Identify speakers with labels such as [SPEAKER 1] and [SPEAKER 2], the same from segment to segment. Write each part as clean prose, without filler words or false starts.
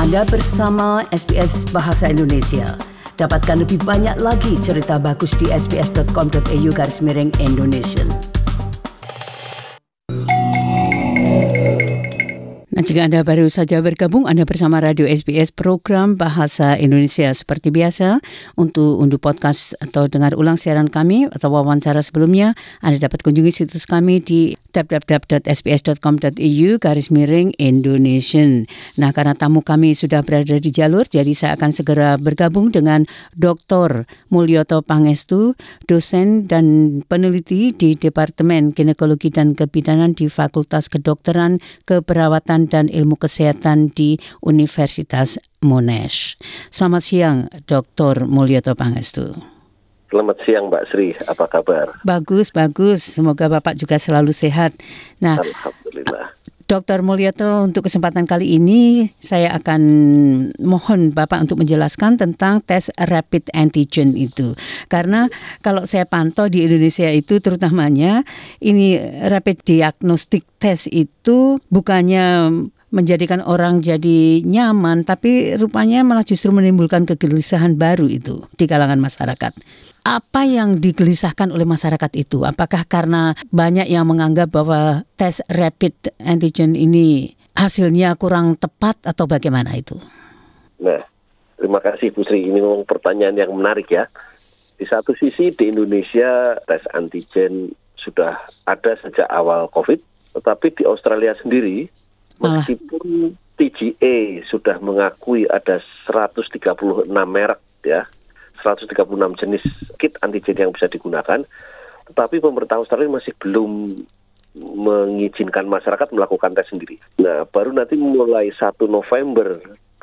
[SPEAKER 1] Anda bersama SBS Bahasa Indonesia. Dapatkan lebih banyak lagi cerita bagus di sbs.com.au/Indonesian. Nah, jika Anda baru saja bergabung, Anda bersama Radio SBS program Bahasa Indonesia. Seperti biasa, untuk unduh podcast atau dengar ulang siaran kami atau wawancara sebelumnya, Anda dapat kunjungi situs kami di www.sbs.com.au/Indonesian. Nah, karena tamu kami sudah berada di jalur, jadi saya akan segera bergabung dengan Dr. Mulyoto Pangestu, dosen dan peneliti di Departemen Ginekologi dan Kebidanan di Fakultas Kedokteran, Keperawatan dan Ilmu Kesehatan di Universitas Monash. Selamat siang, Dr. Mulyoto Pangestu.
[SPEAKER 2] Selamat siang, Mbak Sri. Apa kabar?
[SPEAKER 1] Bagus. Semoga Bapak juga selalu sehat. Nah,
[SPEAKER 2] Alhamdulillah.
[SPEAKER 1] Dr. Mulyoto, untuk kesempatan kali ini saya akan mohon Bapak untuk menjelaskan tentang tes rapid antigen itu. Karena kalau saya pantau di Indonesia itu terutamanya ini rapid diagnostic test itu bukannya menjadikan orang jadi nyaman, tapi rupanya malah justru menimbulkan kegelisahan baru itu di kalangan masyarakat. Apa yang digelisahkan oleh masyarakat itu? Apakah karena banyak yang menganggap bahwa tes rapid antigen ini hasilnya kurang tepat atau bagaimana itu?
[SPEAKER 2] Nah, terima kasih Bu Sri. Ini memang pertanyaan yang menarik ya. Di satu sisi di Indonesia tes antigen sudah ada sejak awal COVID, tetapi di Australia sendiri meskipun TGA sudah mengakui ada 136 merek ya, 136 jenis kit antigen yang bisa digunakan, tetapi pemerintah Australia masih belum mengizinkan masyarakat melakukan tes sendiri. Nah, baru nanti mulai 1 November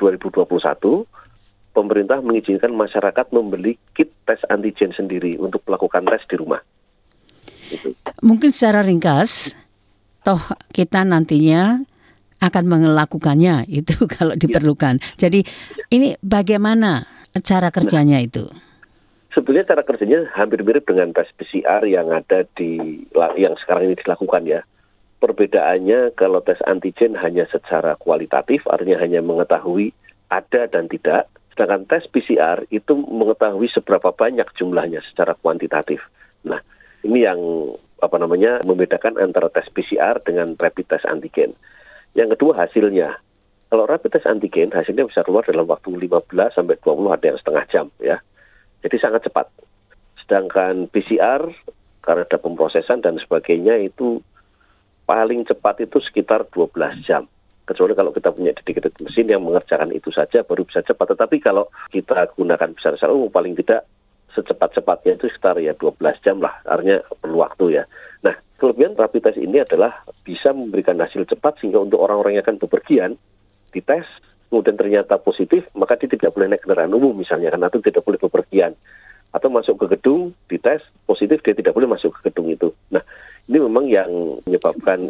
[SPEAKER 2] 2021, pemerintah mengizinkan masyarakat membeli kit tes antigen sendiri untuk melakukan tes di rumah. Itu.
[SPEAKER 1] Mungkin secara ringkas, toh kita nantinya akan melakukannya itu kalau diperlukan. Jadi ini bagaimana cara kerjanya itu?
[SPEAKER 2] Sebetulnya cara kerjanya hampir mirip dengan tes PCR yang ada yang sekarang ini dilakukan ya. Perbedaannya kalau tes antigen hanya secara kualitatif, artinya hanya mengetahui ada dan tidak. Sedangkan tes PCR itu mengetahui seberapa banyak jumlahnya secara kuantitatif. Nah, ini yang membedakan antara tes PCR dengan rapid test antigen. Yang kedua hasilnya. Kalau rapid test antigen hasilnya bisa keluar dalam waktu 15 sampai 20, ada yang setengah jam ya. Jadi sangat cepat. Sedangkan PCR karena ada pemrosesan dan sebagainya itu paling cepat itu sekitar 12 jam. Kecuali kalau kita punya dedicated mesin yang mengerjakan itu saja baru bisa cepat. Tetapi kalau kita gunakan PCR paling tidak secepat-cepatnya itu sekitar ya 12 jam lah. Artinya perlu waktu ya. Nah, kelebihan rapid test ini adalah bisa memberikan hasil cepat sehingga untuk orang-orang yang akan bepergian dites, kemudian ternyata positif, maka dia tidak boleh naik kendaraan umum misalnya, atau tidak boleh bepergian. Atau masuk ke gedung, dites, positif, dia tidak boleh masuk ke gedung itu. Nah, ini memang yang menyebabkan,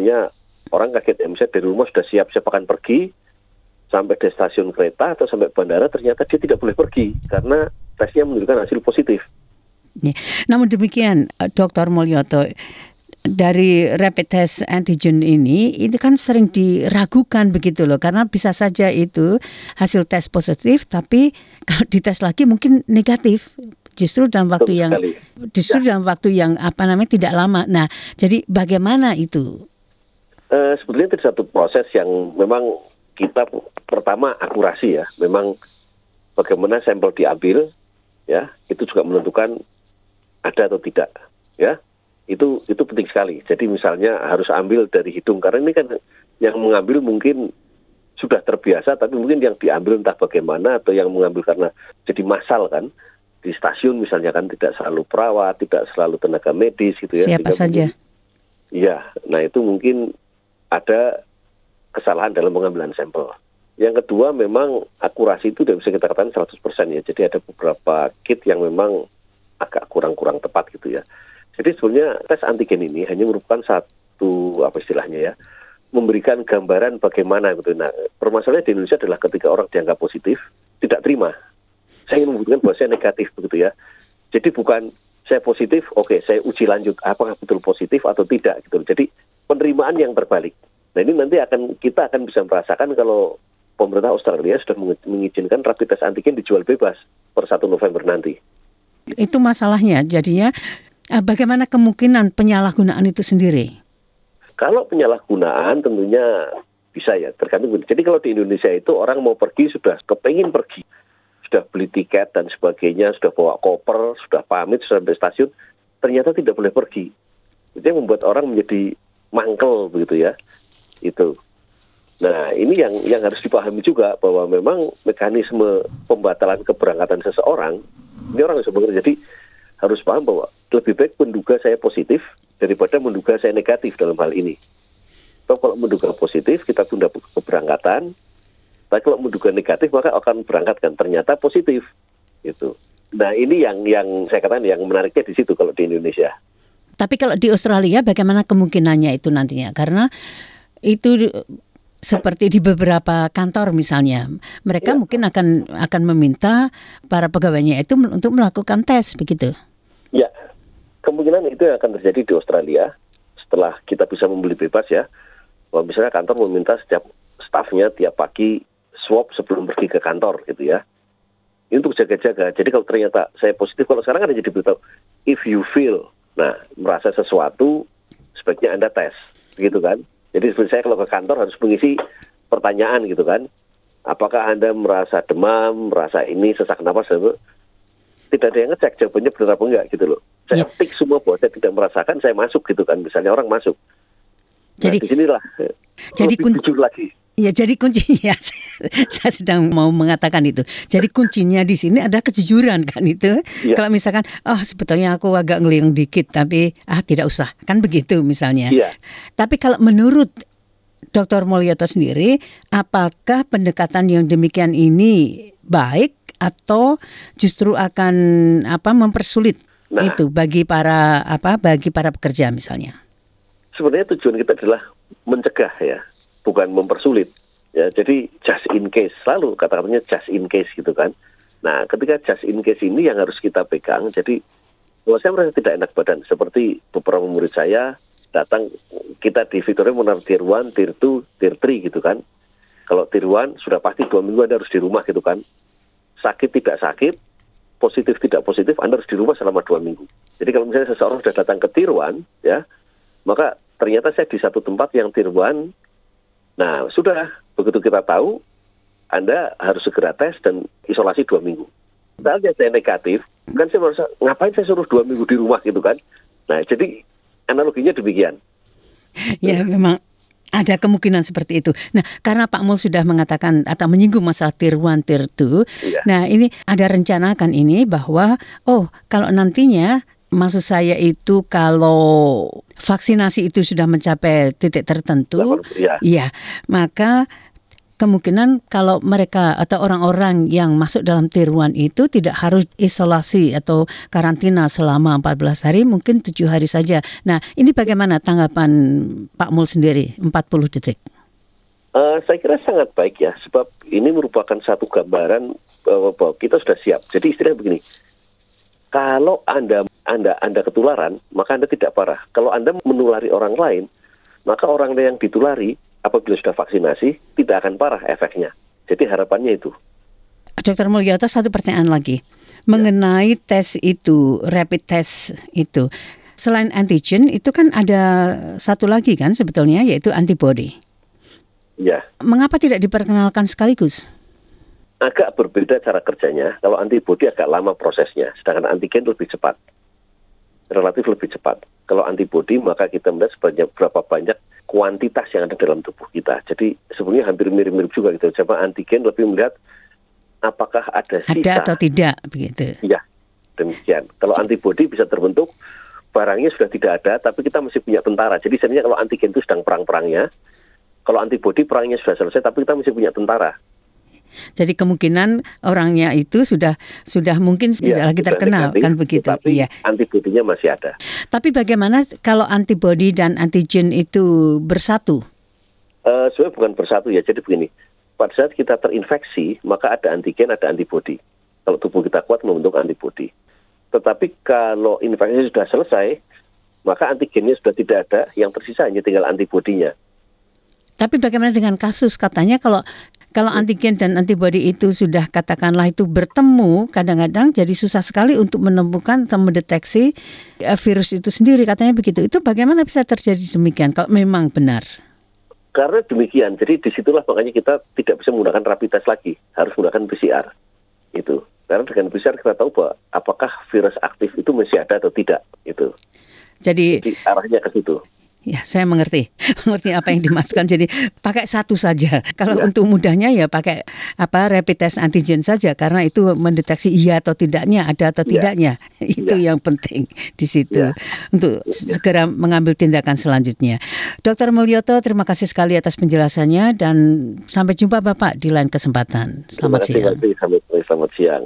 [SPEAKER 2] orang kaget ya, misalnya dari rumah sudah siap-siap akan pergi, sampai di stasiun kereta atau sampai bandara, ternyata dia tidak boleh pergi, karena tesnya menunjukkan hasil positif.
[SPEAKER 1] Ya. Namun demikian, Dr. Mulyoto, dari rapid test antigen ini kan sering diragukan begitu loh, karena bisa saja itu hasil tes positif tapi kalau dites lagi mungkin negatif justru dalam waktu dalam waktu yang tidak lama. Nah, jadi bagaimana itu?
[SPEAKER 2] Sebetulnya itu satu proses yang memang kita pertama akurasi ya, memang bagaimana sampel diambil ya, itu juga menentukan ada atau tidak ya. Itu penting sekali. Jadi misalnya harus ambil dari hidung, karena ini kan yang mengambil mungkin sudah terbiasa, tapi mungkin yang diambil entah bagaimana, atau yang mengambil karena jadi massal kan di stasiun misalnya kan, tidak selalu perawat, tidak selalu tenaga medis gitu ya.
[SPEAKER 1] Siapa saja?
[SPEAKER 2] Iya, nah itu mungkin ada kesalahan dalam pengambilan sampel. Yang kedua memang akurasi itu tidak bisa kita katakan 100% ya. Jadi ada beberapa kit yang memang agak kurang tepat gitu ya. Jadi sebenarnya tes antigen ini hanya merupakan satu memberikan gambaran bagaimana gitu. Nah, permasalahannya di Indonesia adalah ketika orang dianggap positif, tidak terima. Saya ingin membuktikan bahwa saya negatif begitu ya. Jadi bukan saya positif, oke, saya uji lanjut apakah betul positif atau tidak gitu. Jadi penerimaan yang terbalik. Nah, ini nanti kita akan bisa merasakan kalau pemerintah Australia sudah mengizinkan rapid test antigen dijual bebas per 1 November nanti.
[SPEAKER 1] Itu masalahnya. Jadinya bagaimana kemungkinan penyalahgunaan itu sendiri?
[SPEAKER 2] Kalau penyalahgunaan tentunya bisa ya, tergantung. Jadi kalau di Indonesia itu orang mau pergi sudah kepengin pergi, sudah beli tiket dan sebagainya, sudah bawa koper, sudah pamit, sudah sampai stasiun, ternyata tidak boleh pergi. Itu yang membuat orang menjadi mangkel begitu ya. Itu. Nah, ini yang harus dipahami juga bahwa memang mekanisme pembatalan keberangkatan seseorang, ini orang harus bekerja. Jadi harus paham bahwa lebih baik menduga saya positif daripada menduga saya negatif dalam hal ini. Kalau menduga positif, kita tunda keberangkatan. Tapi kalau menduga negatif, maka akan berangkatkan. Ternyata positif. Gitu. Nah, ini yang saya katakan yang menariknya di situ kalau di Indonesia.
[SPEAKER 1] Tapi kalau di Australia, bagaimana kemungkinannya itu nantinya? Karena itu seperti di beberapa kantor misalnya, mereka mungkin akan meminta para pegawainya itu untuk melakukan tes, begitu?
[SPEAKER 2] Ya, kemungkinan itu yang akan terjadi di Australia setelah kita bisa membeli bebas ya. Bahwa misalnya kantor meminta setiap stafnya tiap pagi swab sebelum pergi ke kantor gitu ya. Ini untuk jaga-jaga. Jadi kalau ternyata saya positif, kalau sekarang kan jadi beritahu, if you feel, merasa sesuatu, sebaiknya Anda tes, gitu kan. Jadi seperti saya kalau ke kantor harus mengisi pertanyaan gitu kan. Apakah Anda merasa demam, merasa ini, sesak napas, tidak ada yang ngecek jawabannya benar apa enggak gitu loh. Saya tik semua bahwa saya tidak merasakan, saya masuk gitu kan. Misalnya orang masuk. Jadi disinilah
[SPEAKER 1] jadi
[SPEAKER 2] jujur lagi.
[SPEAKER 1] Ya, jadi kuncinya saya sedang mau mengatakan itu. Jadi kuncinya di sini ada kejujuran kan itu. Ya. Kalau misalkan, sebetulnya aku agak ngeliung dikit, tapi tidak usah, kan begitu misalnya.
[SPEAKER 2] Ya.
[SPEAKER 1] Tapi kalau menurut Dr. Mulyoto sendiri, apakah pendekatan yang demikian ini baik atau justru akan mempersulit itu bagi para pekerja misalnya?
[SPEAKER 2] Sebenarnya tujuan kita adalah mencegah ya, bukan mempersulit. Ya, jadi just in case, selalu kata-katanya just in case gitu kan. Nah, ketika just in case ini yang harus kita pegang. Jadi kalau saya merasa tidak enak badan, seperti beberapa murid saya datang, kita di Victoria menaruh tier 1, tier 2, tier 3 gitu kan. Kalau tier 1 sudah pasti 2 minggu Anda harus di rumah gitu kan. Sakit tidak sakit, positif tidak positif, Anda harus di rumah selama 2 minggu. Jadi kalau misalnya seseorang sudah datang ke tier 1 ya, maka ternyata saya di satu tempat yang tier 1, nah sudah, begitu kita tahu, Anda harus segera tes dan isolasi 2 minggu. Misalnya saya negatif, kan saya merasa, ngapain saya suruh 2 minggu di rumah gitu kan. Nah, jadi analoginya demikian.
[SPEAKER 1] Ya, memang ada kemungkinan seperti itu. Nah, karena Pak Mul sudah mengatakan atau menyinggung masalah tier 1, tier 2, nah ini ada rencana kan ini bahwa, kalau nantinya, maksud saya itu kalau vaksinasi itu sudah mencapai titik tertentu, maka kemungkinan kalau mereka atau orang-orang yang masuk dalam tier 1 itu tidak harus isolasi atau karantina selama 14 hari, mungkin 7 hari saja. Nah, ini bagaimana tanggapan Pak Mul sendiri, 40 detik?
[SPEAKER 2] Saya kira sangat baik ya, sebab ini merupakan satu gambaran bahwa kita sudah siap. Jadi istilahnya begini, kalau Anda ketularan, maka Anda tidak parah. Kalau Anda menulari orang lain, maka orang yang ditulari apabila sudah vaksinasi tidak akan parah efeknya. Jadi harapannya itu.
[SPEAKER 1] Dr. Mulyoto, satu pertanyaan lagi. Mengenai tes itu, rapid test itu. Selain antigen, itu kan ada satu lagi kan sebetulnya, yaitu antibody.
[SPEAKER 2] Ya.
[SPEAKER 1] Mengapa tidak diperkenalkan sekaligus?
[SPEAKER 2] Agak berbeda cara kerjanya. Kalau antibody agak lama prosesnya, sedangkan antigen lebih cepat. Relatif lebih cepat. Kalau antibody, maka kita melihat berapa banyak kuantitas yang ada dalam tubuh kita. Jadi sebenarnya hampir mirip-mirip juga gitu. Coba antigen lebih melihat apakah ada sisa.
[SPEAKER 1] Ada atau tidak, begitu.
[SPEAKER 2] Iya, demikian. Kalau antibody bisa terbentuk, barangnya sudah tidak ada, tapi kita masih punya tentara. Jadi sebenarnya kalau antigen itu sedang perang-perangnya, kalau antibody perangnya sudah selesai, tapi kita masih punya tentara.
[SPEAKER 1] Jadi kemungkinan orangnya itu sudah mungkin tidak lagi terkena, kan begitu.
[SPEAKER 2] Tapi antibodinya masih ada.
[SPEAKER 1] Tapi bagaimana kalau antibody dan antigen itu bersatu?
[SPEAKER 2] Sebenarnya bukan bersatu ya. Jadi begini, pada saat kita terinfeksi, maka ada antigen, ada antibody. Kalau tubuh kita kuat membentuk antibody. Tetapi kalau infeksi sudah selesai, maka antigennya sudah tidak ada, yang tersisa hanya tinggal antibodinya.
[SPEAKER 1] Tapi bagaimana dengan kasus katanya kalau antigen dan antibodi itu sudah katakanlah itu bertemu, kadang-kadang jadi susah sekali untuk menemukan atau mendeteksi virus itu sendiri, katanya begitu. Itu bagaimana bisa terjadi demikian kalau memang benar?
[SPEAKER 2] Karena demikian, jadi disitulah makanya kita tidak bisa menggunakan rapid test lagi, harus menggunakan PCR. Itu. Karena dengan PCR kita tahu bahwa apakah virus aktif itu masih ada atau tidak. Itu. Jadi arahnya ke situ.
[SPEAKER 1] Ya, saya mengerti apa yang dimaksudkan. Jadi pakai satu saja. Kalau untuk mudahnya ya pakai rapid test antigen saja, karena itu mendeteksi iya atau tidaknya, ada atau tidaknya. Itu yang penting di situ untuk segera mengambil tindakan selanjutnya. Dr. Mulyoto, terima kasih sekali atas penjelasannya dan sampai jumpa Bapak di lain kesempatan. Selamat siang.
[SPEAKER 2] Selamat siang.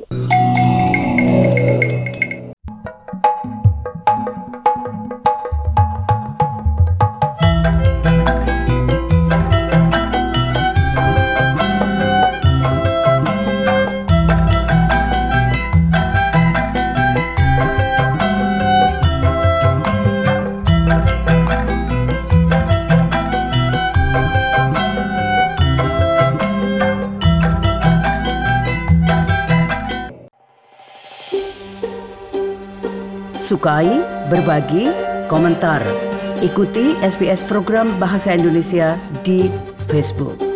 [SPEAKER 1] Sukai, berbagi, komentar. Ikuti SBS program Bahasa Indonesia di Facebook.